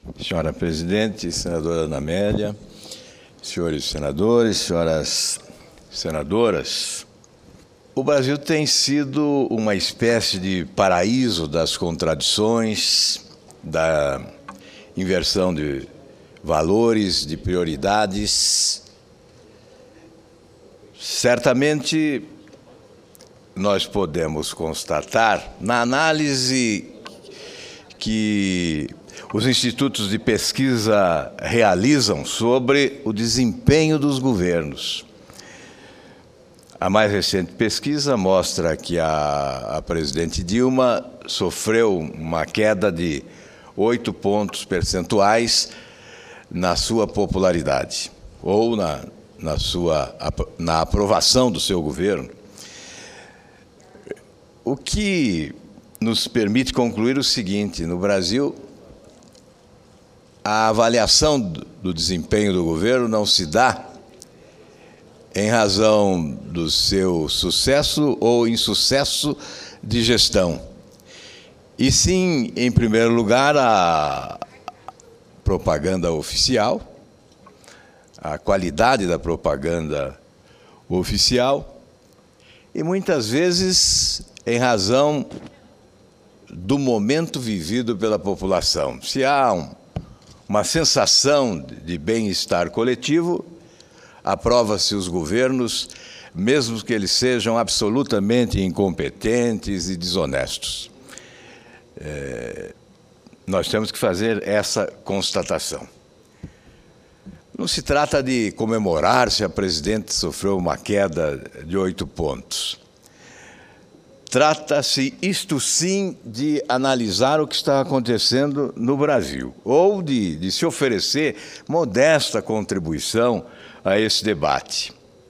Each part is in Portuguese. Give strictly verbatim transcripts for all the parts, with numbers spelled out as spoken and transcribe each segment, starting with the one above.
Senhora Presidente, senadora Ana Amélia, senhores senadores, senhoras senadoras, o Brasil tem sido uma espécie de paraíso das contradições, da inversão de valores, de prioridades. Certamente, nós podemos constatar, na análise que os institutos de pesquisa realizam sobre o desempenho dos governos. A mais recente pesquisa mostra que a, a presidente Dilma sofreu uma queda de oito pontos percentuais na sua popularidade, ou na, na, sua, na aprovação do seu governo, o que nos permite concluir o seguinte: no Brasil, a avaliação do desempenho do governo não se dá em razão do seu sucesso ou insucesso de gestão, e sim, em primeiro lugar, a propaganda oficial, a qualidade da propaganda oficial, e muitas vezes em razão do momento vivido pela população. Se há um uma sensação de bem-estar coletivo, aprova-se os governos, mesmo que eles sejam absolutamente incompetentes e desonestos. É, nós temos que fazer essa constatação. Não se trata de comemorar se a presidente sofreu uma queda de oito pontos. Trata-se, isto sim, de analisar o que está acontecendo no Brasil, ou de, de se oferecer modesta contribuição a esse debate.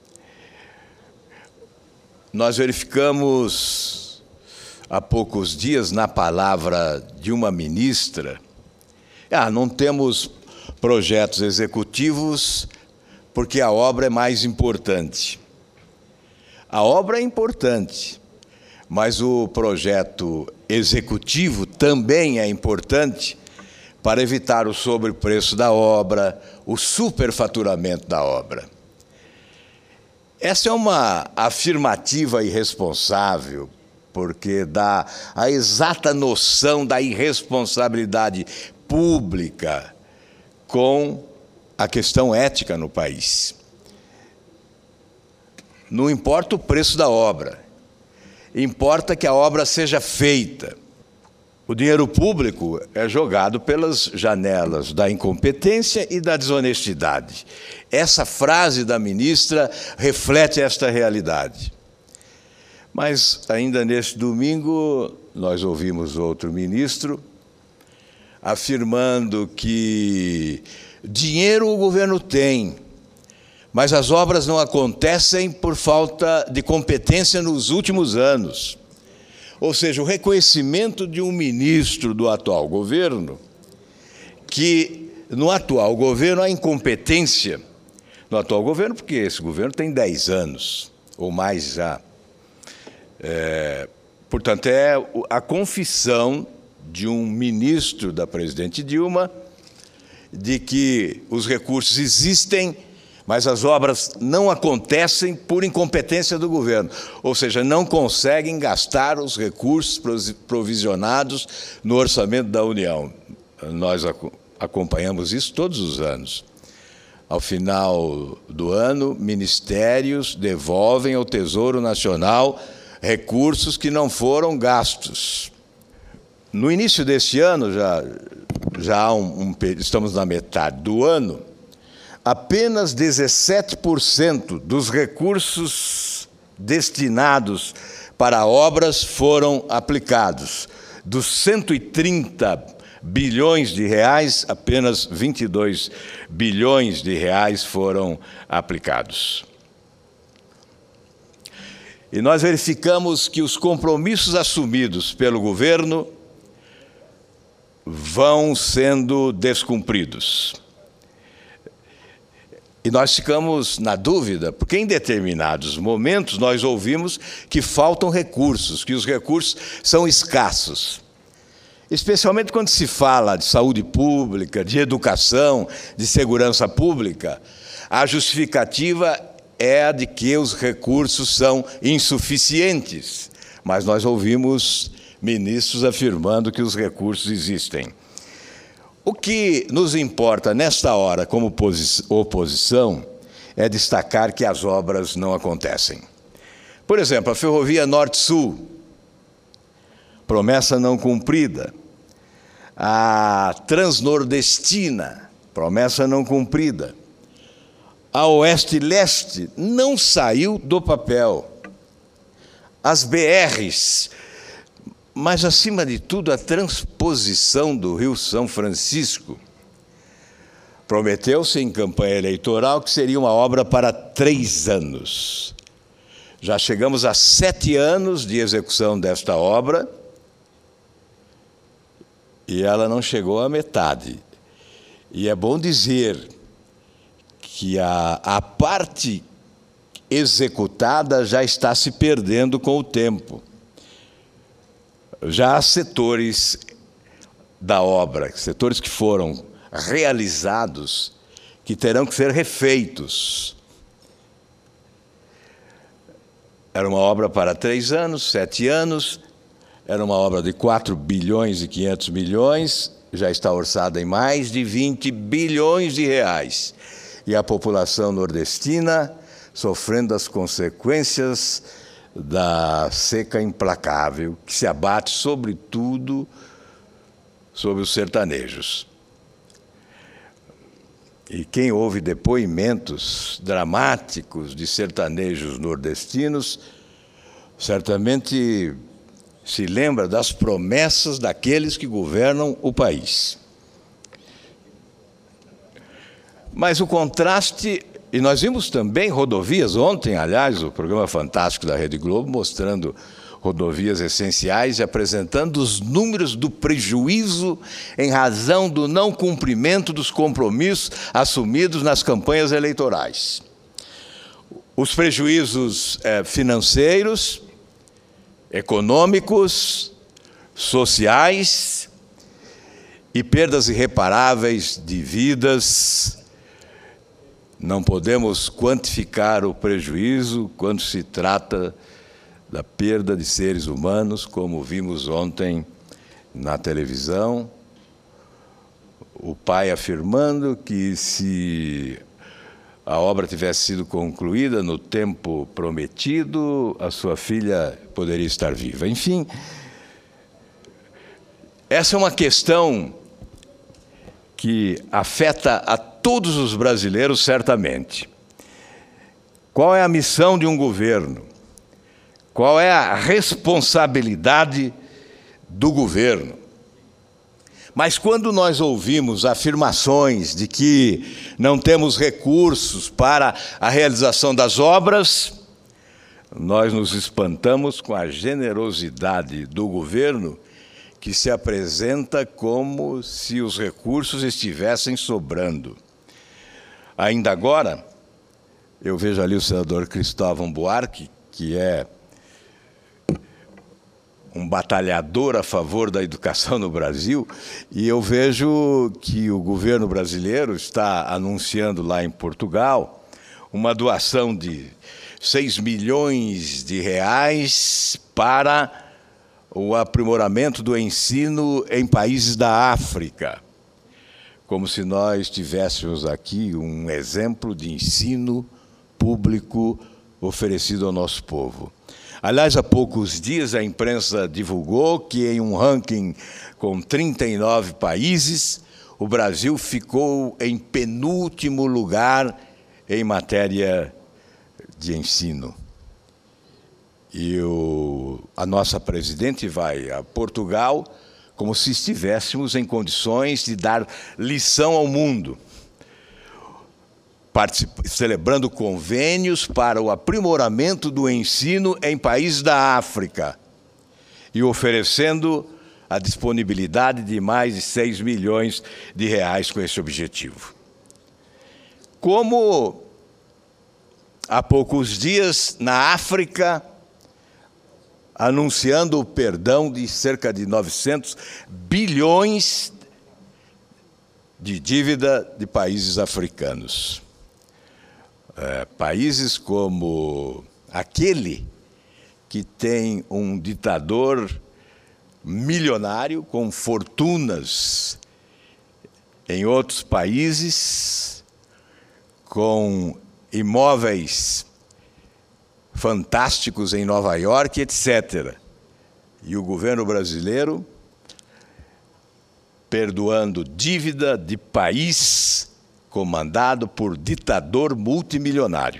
Nós verificamos há poucos dias, na palavra de uma ministra, ah, não temos projetos executivos porque a obra é mais importante. A obra é importante, mas o projeto executivo também é importante para evitar o sobrepreço da obra, o superfaturamento da obra. Essa é uma afirmativa irresponsável, porque dá a exata noção da irresponsabilidade pública com a questão ética no país. Não importa o preço da obra, importa que a obra seja feita. O dinheiro público é jogado pelas janelas da incompetência e da desonestidade. Essa frase da ministra reflete esta realidade. Mas, ainda neste domingo, nós ouvimos outro ministro afirmando que dinheiro o governo tem, mas as obras não acontecem por falta de competência nos últimos anos. Ou seja, o reconhecimento de um ministro do atual governo, que no atual governo há incompetência, no atual governo, porque esse governo tem dez anos, ou mais já. É, portanto, é a confissão de um ministro da presidente Dilma de que os recursos existem, mas as obras não acontecem por incompetência do governo, ou seja, não conseguem gastar os recursos provisionados no orçamento da União. Nós acompanhamos isso todos os anos. Ao final do ano, ministérios devolvem ao Tesouro Nacional recursos que não foram gastos. No início deste ano, já, já há um, um, estamos na metade do ano, apenas dezessete por cento dos recursos destinados para obras foram aplicados. Dos cento e trinta bilhões de reais, apenas vinte e dois bilhões de reais foram aplicados. E nós verificamos que os compromissos assumidos pelo governo vão sendo descumpridos. E nós ficamos na dúvida, porque em determinados momentos nós ouvimos que faltam recursos, que os recursos são escassos. especialmente quando se fala de saúde pública, de educação, de segurança pública, a justificativa é a de que os recursos são insuficientes. Mas nós ouvimos ministros afirmando que os recursos existem. O que nos importa nesta hora, como oposição, é destacar que as obras não acontecem. Por exemplo, a Ferrovia Norte-Sul, promessa não cumprida. A Transnordestina, promessa não cumprida. A Oeste-Leste não saiu do papel. As B Rs, mas, acima de tudo, a transposição do Rio São Francisco. Prometeu-se em campanha eleitoral que seria uma obra para três anos. Já chegamos a sete anos de execução desta obra e ela não chegou à metade. E é bom dizer que a, a parte executada já está se perdendo com o tempo. Já há setores da obra, setores que foram realizados, que terão que ser refeitos. Era uma obra para três anos, sete anos, era uma obra de quatro bilhões e quinhentos milhões, já está orçada em mais de vinte bilhões de reais. E a população nordestina sofrendo as consequências da seca implacável, que se abate sobretudo sobre os sertanejos. E quem ouve depoimentos dramáticos de sertanejos nordestinos, certamente se lembra das promessas daqueles que governam o país. Mas o contraste, e nós vimos também rodovias, ontem, aliás, o programa fantástico da Rede Globo, mostrando rodovias essenciais e apresentando os números do prejuízo em razão do não cumprimento dos compromissos assumidos nas campanhas eleitorais. Os prejuízos eh, financeiros, econômicos, sociais e perdas irreparáveis de vidas. Não podemos quantificar o prejuízo quando se trata da perda de seres humanos, como vimos ontem na televisão, o pai afirmando que se a obra tivesse sido concluída no tempo prometido, a sua filha poderia estar viva. Enfim, essa é uma questão que afeta a todos os brasileiros, certamente. Qual é a missão de um governo? Qual é a responsabilidade do governo? Mas quando nós ouvimos afirmações de que não temos recursos para a realização das obras, nós nos espantamos com a generosidade do governo, que se apresenta como se os recursos estivessem sobrando. Ainda agora, eu vejo ali o senador Cristóvão Buarque, que é um batalhador a favor da educação no Brasil, e eu vejo que o governo brasileiro está anunciando lá em Portugal uma doação de seis milhões de reais para o aprimoramento do ensino em países da África, como se nós tivéssemos aqui um exemplo de ensino público oferecido ao nosso povo. Aliás, há poucos dias a imprensa divulgou que em um ranking com trinta e nove países, o Brasil ficou em penúltimo lugar em matéria de ensino. E o, a nossa presidente vai a Portugal como se estivéssemos em condições de dar lição ao mundo, celebrando convênios para o aprimoramento do ensino em países da África e oferecendo a disponibilidade de mais de seis milhões de reais com esse objetivo. Como há poucos dias, na África, anunciando o perdão de cerca de novecentos bilhões de dívida de países africanos. É, países como aquele que tem um ditador milionário com fortunas em outros países, com imóveis fantásticos em Nova York, etcétera. E o governo brasileiro perdoando dívida de país comandado por ditador multimilionário.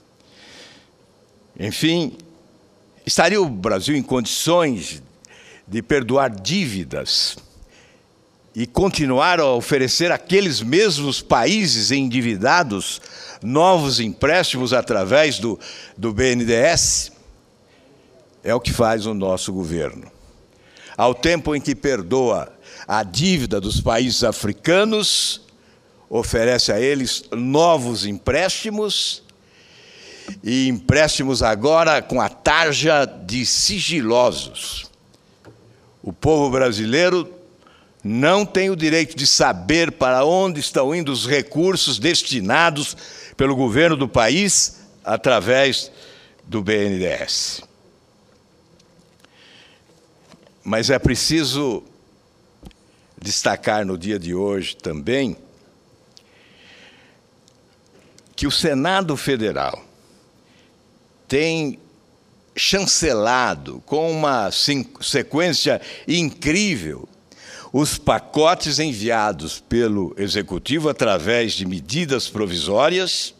Enfim, estaria o Brasil em condições de perdoar dívidas e continuar a oferecer àqueles mesmos países endividados novos empréstimos através do, do B N D E S? É o que faz o nosso governo. Ao tempo em que perdoa a dívida dos países africanos, oferece a eles novos empréstimos, e empréstimos agora com a tarja de sigilosos. O povo brasileiro não tem o direito de saber para onde estão indo os recursos destinados pelo governo do país através do B N D E S. Mas é preciso destacar no dia de hoje também que o Senado Federal tem chancelado com uma sequência incrível os pacotes enviados pelo Executivo através de medidas provisórias,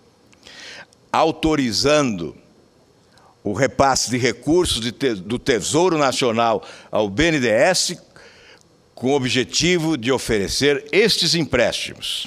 autorizando o repasse de recursos de te- do Tesouro Nacional ao B N D E S, com o objetivo de oferecer estes empréstimos.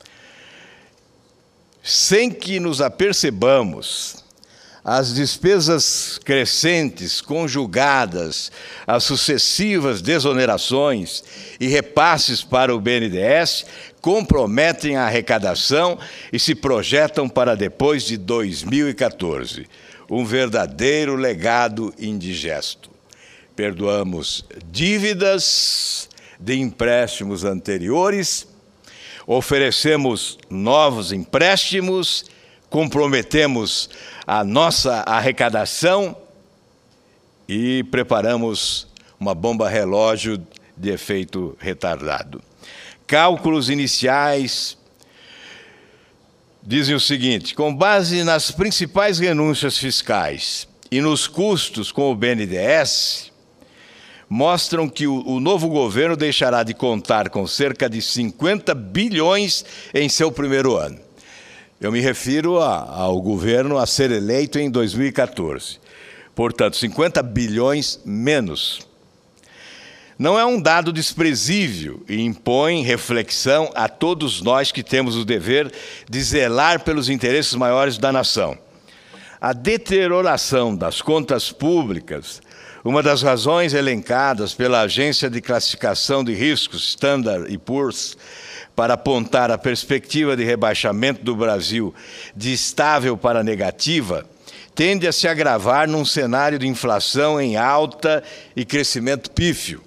Sem que nos apercebamos, as despesas crescentes conjugadas às sucessivas desonerações e repasses para o B N D E S comprometem a arrecadação e se projetam para depois de dois mil e quatorze. Um verdadeiro legado indigesto. Perdoamos dívidas de empréstimos anteriores, oferecemos novos empréstimos, comprometemos a nossa arrecadação e preparamos uma bomba relógio de efeito retardado. Cálculos iniciais dizem o seguinte: com base nas principais renúncias fiscais e nos custos com o B N D E S, mostram que o, o novo governo deixará de contar com cerca de cinquenta bilhões em seu primeiro ano. Eu me refiro a, ao governo a ser eleito em dois mil e quatorze. Portanto, cinquenta bilhões menos. Não é um dado desprezível e impõe reflexão a todos nós que temos o dever de zelar pelos interesses maiores da nação. A deterioração das contas públicas, uma das razões elencadas pela Agência de Classificação de Riscos, Standard and Poor's, para apontar a perspectiva de rebaixamento do Brasil de estável para negativa, tende a se agravar num cenário de inflação em alta e crescimento pífio.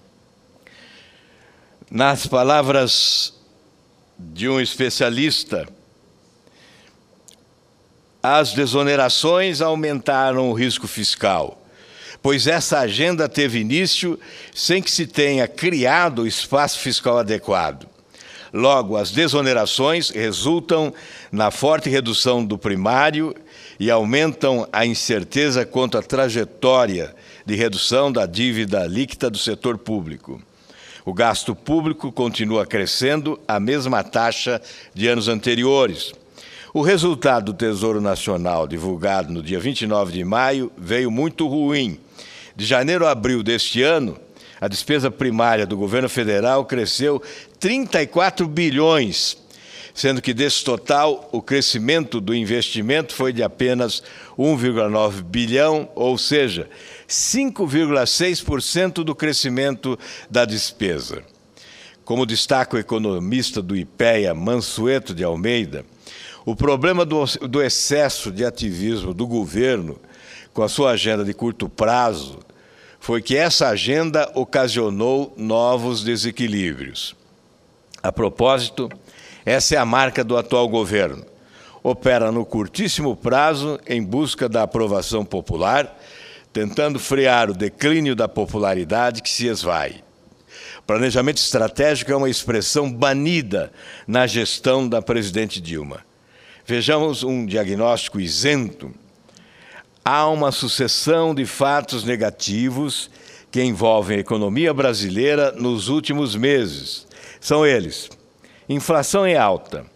Nas palavras de um especialista, as desonerações aumentaram o risco fiscal, pois essa agenda teve início sem que se tenha criado o espaço fiscal adequado. Logo, as desonerações resultam na forte redução do primário e aumentam a incerteza quanto à trajetória de redução da dívida líquida do setor público. O gasto público continua crescendo à mesma taxa de anos anteriores. O resultado do Tesouro Nacional, divulgado no dia vinte e nove de maio, veio muito ruim. De janeiro a abril deste ano, a despesa primária do governo federal cresceu trinta e quatro bilhões, sendo que desse total o crescimento do investimento foi de apenas um vírgula nove bilhão, ou seja, cinco vírgula seis por cento do crescimento da despesa. Como destaca o economista do IPEA, Mansueto de Almeida, o problema do, do excesso de ativismo do governo com a sua agenda de curto prazo foi que essa agenda ocasionou novos desequilíbrios. A propósito, essa é a marca do atual governo. Opera no curtíssimo prazo em busca da aprovação popular, tentando frear o declínio da popularidade que se esvai. Planejamento estratégico é uma expressão banida na gestão da presidente Dilma. Vejamos um diagnóstico isento. Há uma sucessão de fatos negativos que envolvem a economia brasileira nos últimos meses. São eles: inflação em alta.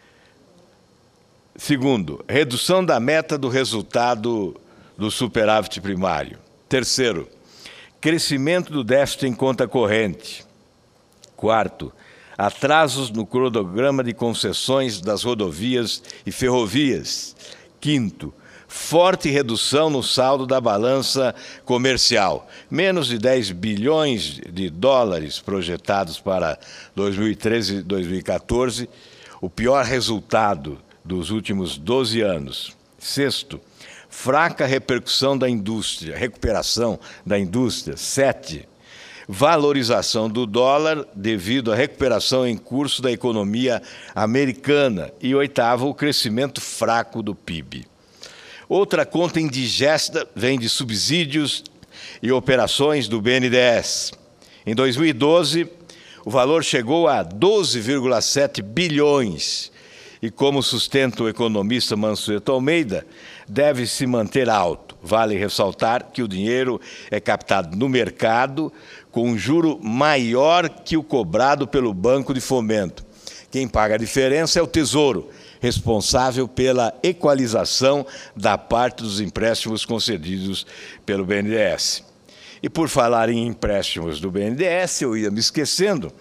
Segundo, redução da meta do resultado do superávit primário. Terceiro, crescimento do déficit em conta corrente. Quarto, atrasos no cronograma de concessões das rodovias e ferrovias. Quinto, forte redução no saldo da balança comercial, menos de dez bilhões de dólares projetados para dois mil e treze e dois mil e quatorze, o pior resultado dos últimos doze anos. Sexto, fraca repercussão da indústria, recuperação da indústria. Sete, valorização do dólar devido à recuperação em curso da economia americana. E oitavo, o crescimento fraco do P I B. Outra conta indigesta vem de subsídios e operações do B N D E S. Em dois mil e doze, o valor chegou a doze vírgula sete bilhões e, como sustenta o economista Mansueto Almeida, deve se manter alto. Vale ressaltar que o dinheiro é captado no mercado com um juro maior que o cobrado pelo Banco de Fomento. Quem paga a diferença é o Tesouro, responsável pela equalização da parte dos empréstimos concedidos pelo B N D E S. E por falar em empréstimos do B N D E S, eu ia me esquecendo,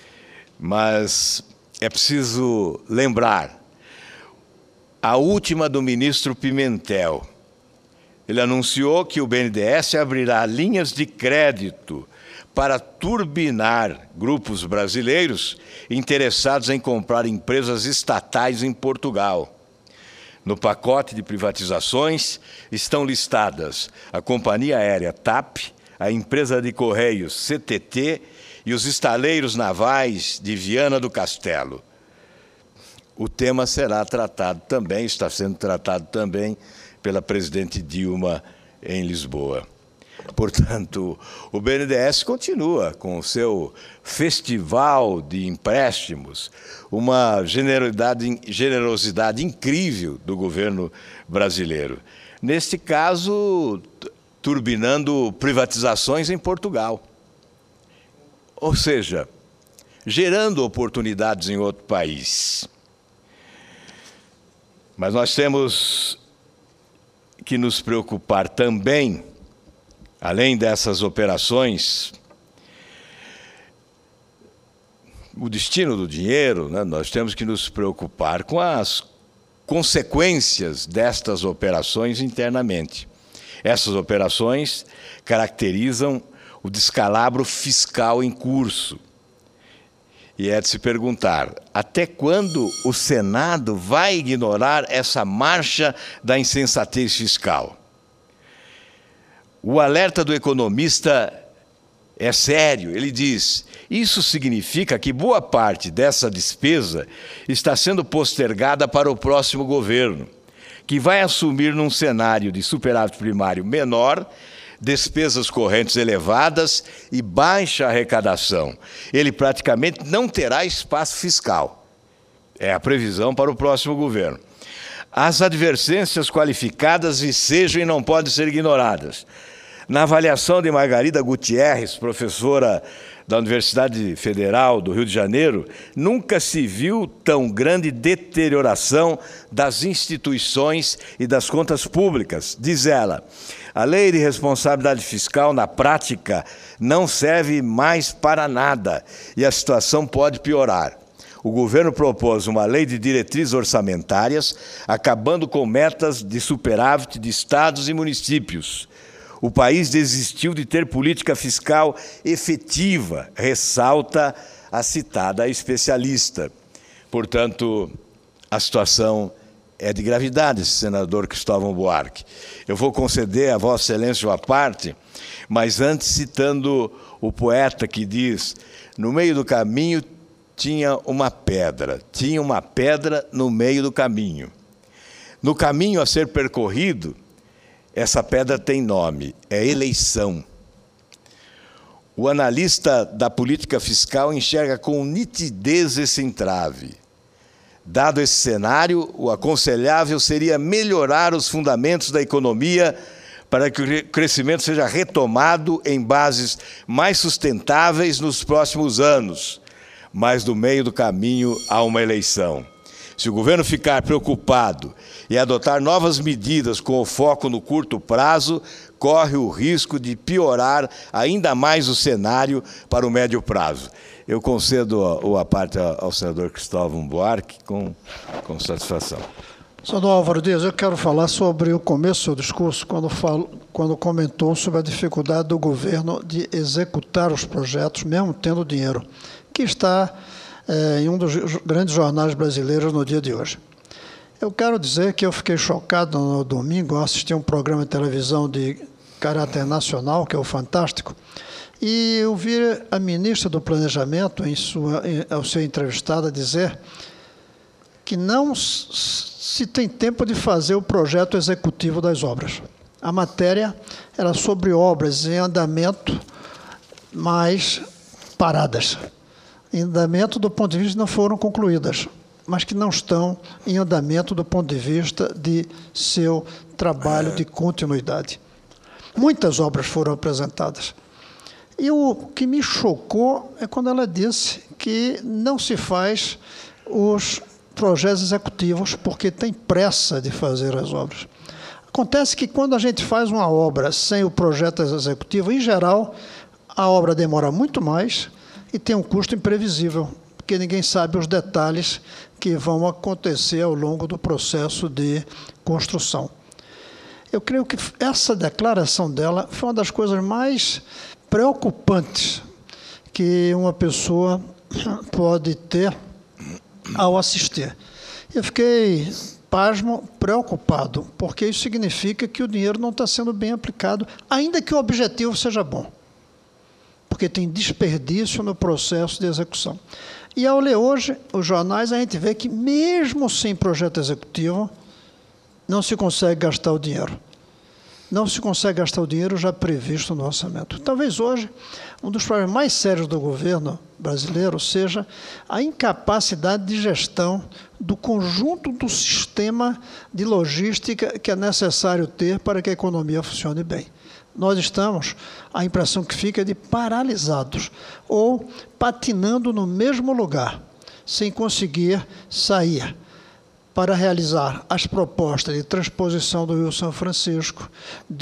mas é preciso lembrar a última do ministro Pimentel. Ele anunciou que o B N D E S abrirá linhas de crédito para turbinar grupos brasileiros interessados em comprar empresas estatais em Portugal. No pacote de privatizações estão listadas a Companhia Aérea TAP, a empresa de Correios C T T e os estaleiros navais de Viana do Castelo. O tema será tratado também, está sendo tratado também pela presidente Dilma em Lisboa. Portanto, o B N D E S continua com o seu festival de empréstimos, uma generosidade, generosidade incrível do governo brasileiro. Neste caso, turbinando privatizações em Portugal. Ou seja, gerando oportunidades em outro país. Mas nós temos que nos preocupar também, além dessas operações, o destino do dinheiro, né? Nós temos que nos preocupar com as consequências destas operações internamente. Essas operações caracterizam o descalabro fiscal em curso. E é de se perguntar, até quando o Senado vai ignorar essa marcha da insensatez fiscal? O alerta do economista é sério. Ele diz, isso significa que boa parte dessa despesa está sendo postergada para o próximo governo, que vai assumir num cenário de superávit primário menor, despesas correntes elevadas e baixa arrecadação. Ele praticamente não terá espaço fiscal. É a previsão para o próximo governo. As advertências qualificadas vicejam e não podem ser ignoradas. Na avaliação de Margarida Gutierrez, professora da Universidade Federal do Rio de Janeiro, nunca se viu tão grande deterioração das instituições e das contas públicas. Diz ela, a lei de responsabilidade fiscal, na prática, não serve mais para nada e a situação pode piorar. O governo propôs uma lei de diretrizes orçamentárias, acabando com metas de superávit de estados e municípios. O país desistiu de ter política fiscal efetiva, ressalta a citada especialista. Portanto, a situação é de gravidade, esse senador Cristóvão Buarque. Eu vou conceder a Vossa Excelência a parte, mas antes citando o poeta que diz: no meio do caminho tinha uma pedra, tinha uma pedra no meio do caminho. No caminho a ser percorrido, essa pedra tem nome, é eleição. O analista da política fiscal enxerga com nitidez esse entrave. Dado esse cenário, o aconselhável seria melhorar os fundamentos da economia para que o crescimento seja retomado em bases mais sustentáveis nos próximos anos. Mas no meio do caminho há uma eleição. Se o governo ficar preocupado e adotar novas medidas com o foco no curto prazo, corre o risco de piorar ainda mais o cenário para o médio prazo. Eu concedo a, a parte ao senador Cristóvão Buarque com, com satisfação. Senador Álvaro Dias, eu quero falar sobre o começo do seu discurso, quando, falo, quando comentou sobre a dificuldade do governo de executar os projetos, mesmo tendo dinheiro, que está é, em um dos grandes jornais brasileiros no dia de hoje. Eu quero dizer que eu fiquei chocado no domingo, eu assisti um programa de televisão de caráter nacional, que é o Fantástico, e eu vi a ministra do Planejamento, em sua, em, ao ser entrevistada, dizer que não se tem tempo de fazer o projeto executivo das obras. A matéria era sobre obras em andamento, mas paradas. Em andamento do ponto de vista não foram concluídas, mas que não estão em andamento do ponto de vista de seu trabalho de continuidade. Muitas obras foram apresentadas. E o que me chocou é quando ela disse que não se faz os projetos executivos porque tem pressa de fazer as obras. Acontece que quando a gente faz uma obra sem o projeto executivo, em geral, a obra demora muito mais e tem um custo imprevisível, porque ninguém sabe os detalhes que vão acontecer ao longo do processo de construção. Eu creio que essa declaração dela foi uma das coisas mais preocupantes que uma pessoa pode ter ao assistir. Eu fiquei pasmo, preocupado, porque isso significa que o dinheiro não está sendo bem aplicado, ainda que o objetivo seja bom, porque tem desperdício no processo de execução. E ao ler hoje os jornais, a gente vê que mesmo sem projeto executivo, não se consegue gastar o dinheiro. Não se consegue gastar o dinheiro já previsto no orçamento. Talvez hoje, um dos problemas mais sérios do governo brasileiro seja a incapacidade de gestão do conjunto do sistema de logística que é necessário ter para que a economia funcione bem. Nós estamos, a impressão que fica é de paralisados ou patinando no mesmo lugar, sem conseguir sair para realizar as propostas de transposição do Rio São Francisco,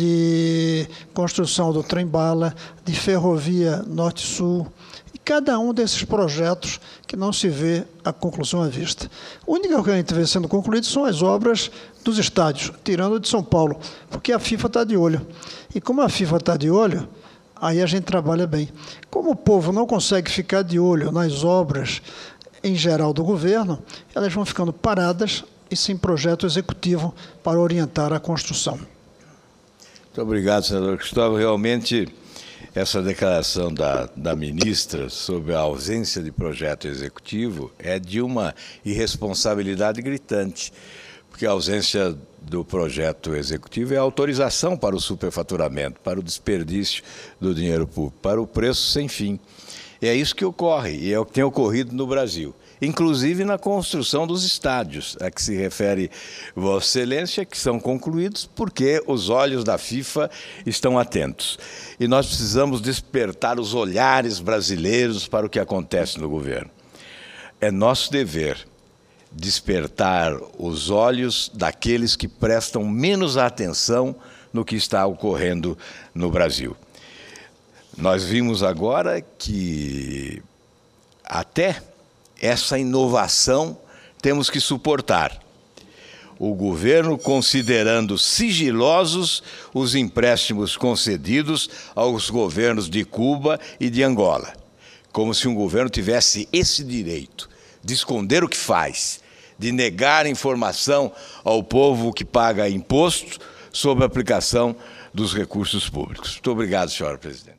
de construção do trem-bala, de ferrovia norte-sul, e cada um desses projetos que não se vê a conclusão à vista. O único que a gente vê sendo concluído são as obras dos estádios, tirando de São Paulo, porque a FIFA está de olho. E como a FIFA está de olho, aí a gente trabalha bem. Como o povo não consegue ficar de olho nas obras em geral do governo, elas vão ficando paradas e sem projeto executivo para orientar a construção. Muito obrigado, senador Cristóvão. Realmente, essa declaração da, da ministra sobre a ausência de projeto executivo é de uma irresponsabilidade gritante, porque a ausência do projeto executivo é a autorização para o superfaturamento, para o desperdício do dinheiro público, para o preço sem fim. E é isso que ocorre, e é o que tem ocorrido no Brasil, inclusive na construção dos estádios, a que se refere Vossa Excelência, que são concluídos porque os olhos da FIFA estão atentos. E nós precisamos despertar os olhares brasileiros para o que acontece no governo. É nosso dever despertar os olhos daqueles que prestam menos atenção no que está ocorrendo no Brasil. Nós vimos agora que até essa inovação temos que suportar. O governo considerando sigilosos os empréstimos concedidos aos governos de Cuba e de Angola, como se um governo tivesse esse direito de esconder o que faz, de negar informação ao povo que paga imposto sobre a aplicação dos recursos públicos. Muito obrigado, senhora presidente.